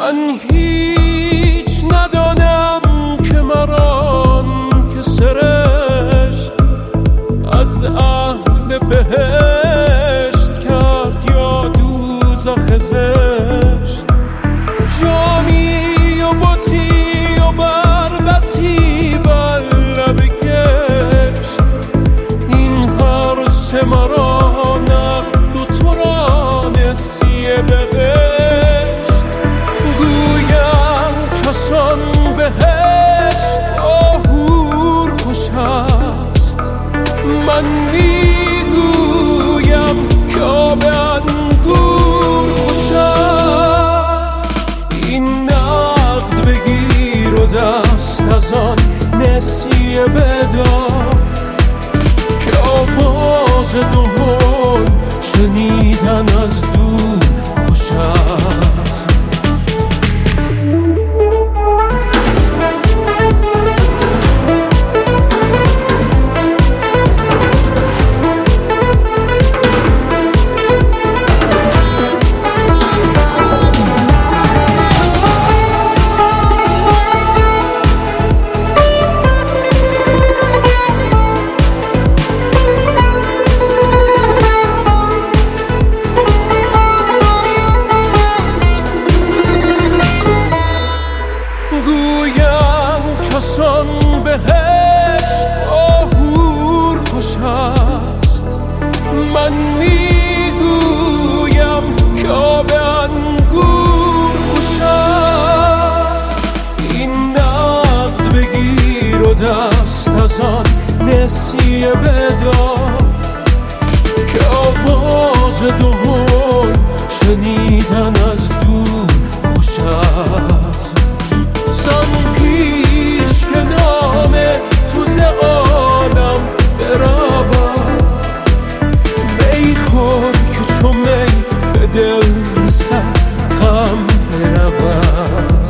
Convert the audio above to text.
من هیچ ندانم که مران که سرشت از اهل بهشت کرد یا دوزخ زشت. جامی و بطی و بربطی بر لب کشت، این هر سه مرا نقد و تو را نسیه بهشت. گویم کسان بهشت آهور خوش است، من میگویم که آب انگور خوش است. این نقد بگیر و دست از آن نسیه بدار که آواز دهل شنیدن از دور خوش است. کسان بهشت آهور خوش است، من میگویم که آب انگور خوش است. این نقد بگیر و دست از آن نسیه بدار که آواز دهل شنیدن از دور خوش است. زان پیش که نام تو ز عالم برود، می خور که چو می به دل رسد غم برود.